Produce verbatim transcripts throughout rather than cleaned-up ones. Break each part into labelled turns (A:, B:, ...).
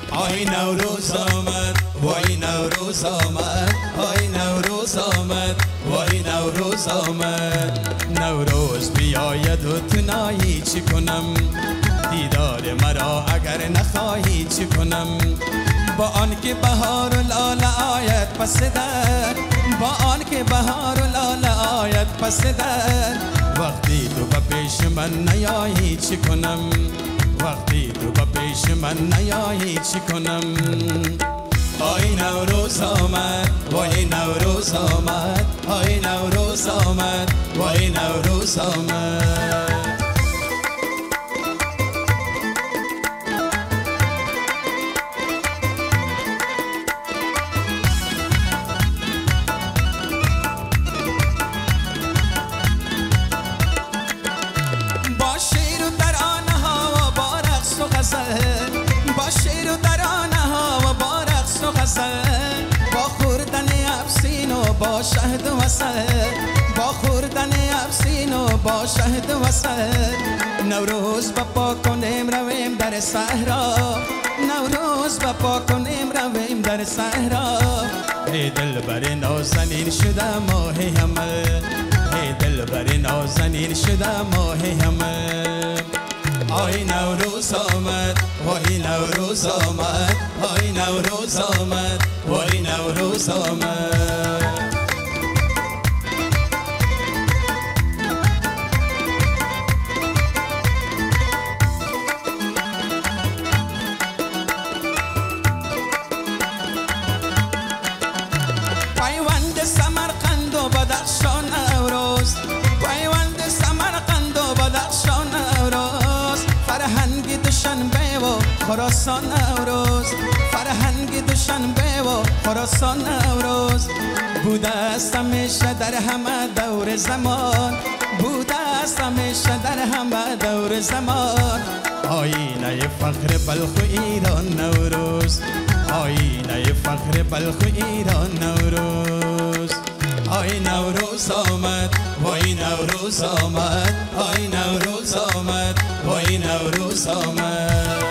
A: آی نوروز آمد وای نوروز آمد آی نوروز آمد وای نوروز آمد نوروز بیاید و تو نایی چی کنم دیدار مرا اگر نخواهی چی کنم با آن که بهار و لاله آید پس در با آن که بهار و لاله آید پس در وقتی تو به پیش من نیایی چی کنم وقتی تو به پیش من نیایی چی کنم آی نوروز آمد وای نوروز آمد آی نوروز آمد وای نوروز آمد با شیر و ترانه ها و با رقص و غزل با خوردن افسین و با شهد و عسل با خوردن افسین و با شهد و عسل نوروز بپا کنیم رویم در صحرا نوروز بپا کنیم رویم در صحرا ای دلبر نازنین شده ماه حمل ای دلبر نازنین شده ماه حمل آی نوروز آمد وای نوروز آمد آی نوروز آمد وای نوروز آمد پیوند سمرقند و بدخشان نوروز پیوند سمرقند و بدخشان نوروز فرهنگ دوشنبه و خراسان نوروز فرهنگ دوشنبه و خراسان نوروز بوده است همیشه در همه دور زمان بوده است همیشه در همه دور زمان آینه فخر بلخ و ایران نوروز آینه فخر بلخ و ایران نوروز آی نوروز آمد وای نوروز آمد آی نوروز آمد وای نوروز آمد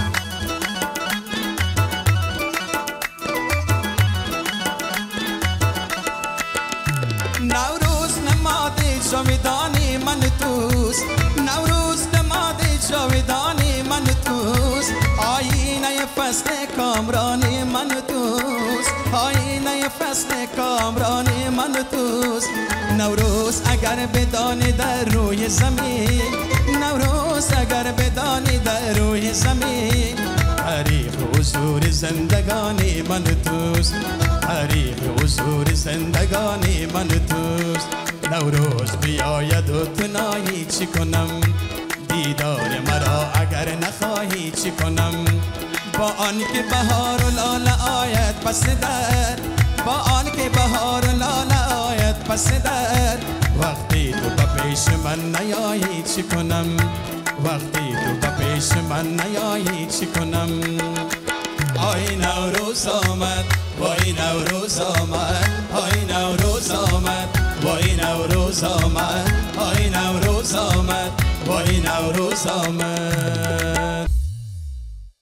A: نوروز نماد جاودانی من توست نوروز نماد جاودانی من توست آینه فصل کامرانی من توست آینه فصل کامرانی من توست نوروز اگر بدانی در روی زمین نوروز اگر بدانی در روی زمین تاریخ حضور زندگانی من توست تاریخ حضور زندگانی من توست نوروز بیاید و تو نایی چی کنم دیدار مرا اگر نخواهی چی کنم با آن که بهار و لاله آید پس در با آن که بهار و لاله آید پس در وقتی تو به پیش من نیایی چی کنم وقتی تو به پیش من نیایی چی کنم آی نوروز آمد وای نوروز آمد آی نوروز آمد وای نوروز آمد آی نوروز آمد وای نوروز آمد